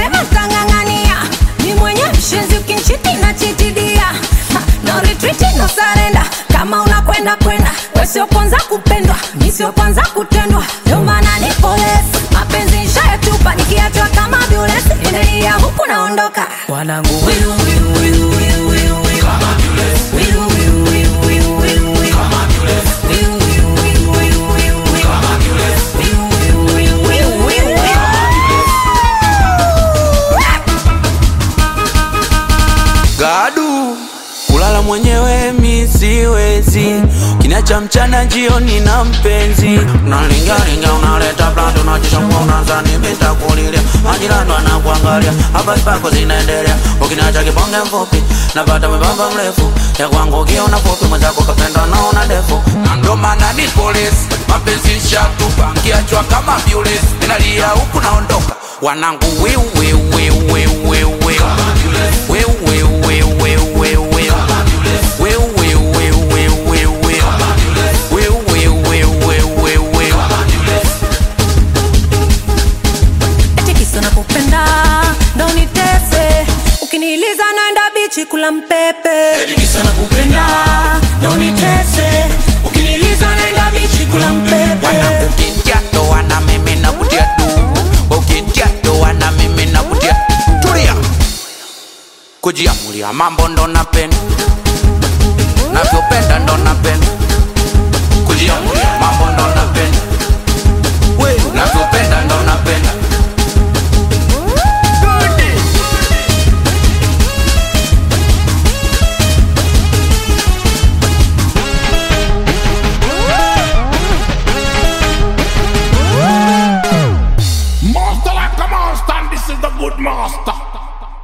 Sema tangangania, ni mwenye mshenzi ukinchiti na chitidia. No retreat, no surrender, kama unakwenda kwenda. We sio kwanza kupendwa, mi sio kwanza kutendwa. Ndio maana ni polisi, mapenzi nishayatupa. Nikiachwa kama violence, endelea huku naondoka. Wanangu wiu wiu wiu wiu wiu wiu kama violence. Wiu wiu wiu wiu wiu wiu kama violence. Wiu wiu wiu wiu wiu wiu kama violence. Wiu wiu wiu wiu wiu wiu Gadu kulala mwenyewe mi siwezi, kinacha mchana jioni na mpenzi. Unalingalinga unaleta plando unajishambua unazani mita kulilia. Majirani wanakuangalia, hapa spako zinaendelea. Ukinacha kibonge mfupi, napata mbamba mrefu. Ya kwangu ukiona fupi, mwenzako kapenda naona ndefu. Na ndo maana ni polisi, mapenzi nishatupa. Nikiachwa kama violence, ninalia huku naondoka. Wanangu wiu wiu wiu wiu wiu wiu wiu wiu wiu wiu wiu wiu ukiniliza naenda bichi kula mpepe. Kisa nakupenda, ndo nitese. Ukiniliza naenda bichi kula mpepe. Wanangu kintiato wana mimi na kutia tu. Ukintiato wana mimi na kutia. Tulia kujiamulia mambo ndo napenda, navyopenda ndo napenda. Kujiamulia mambo ndo napenda, navyopenda ndo napenda.